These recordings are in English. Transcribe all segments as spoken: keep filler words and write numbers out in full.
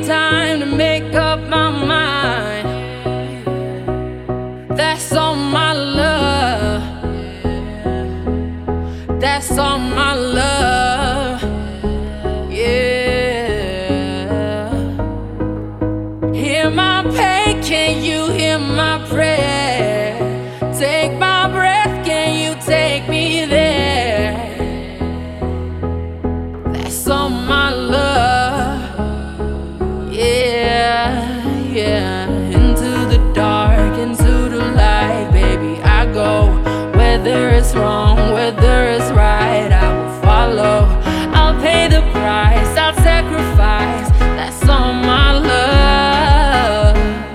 time to make up my mind. That's all my love. That's all my love. Yeah. Hear my pain, can you hear my prayer? Take my breath, can you take me there? That's all my love. Yeah, yeah. Into the dark, into the light, baby, I go. Whether it's wrong, whether it's right, I will follow. I'll pay the price, I'll sacrifice. That's all my love.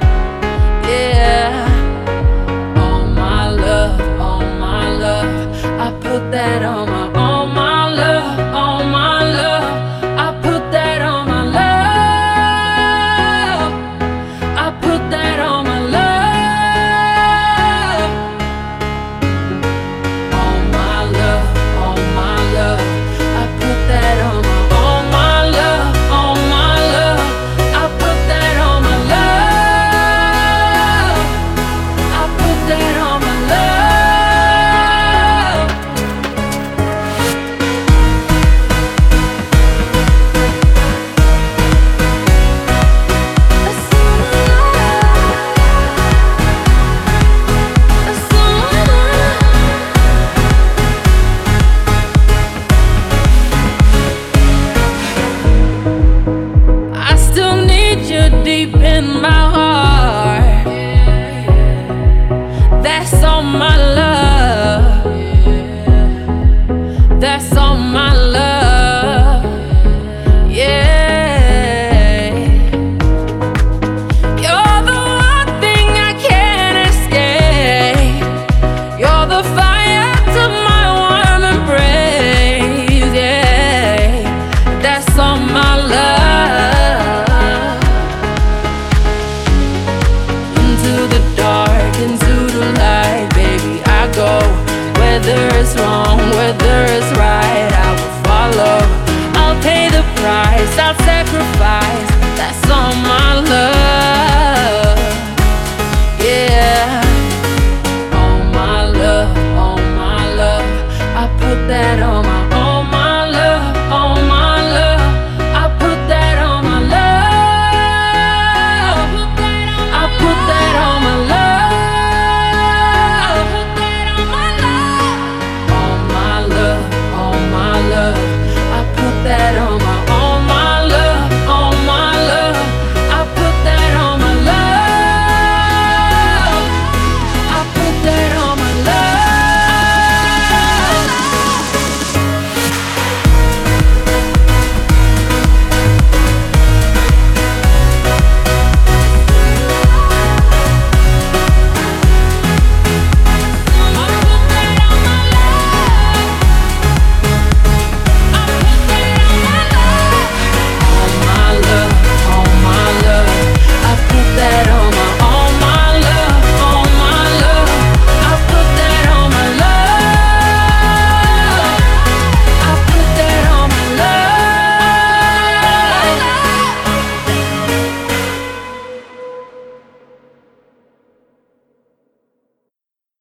Yeah. All my love, all my love, I put that on my, all my love, all my love, I put that on my love. I put that on my love. All my love, all my love, I put that on my, all my love, all my love, I put that on my love. I put that on my love. That's all my love. That's all my love. I still need you deep in my heart. That's all my love. That's all my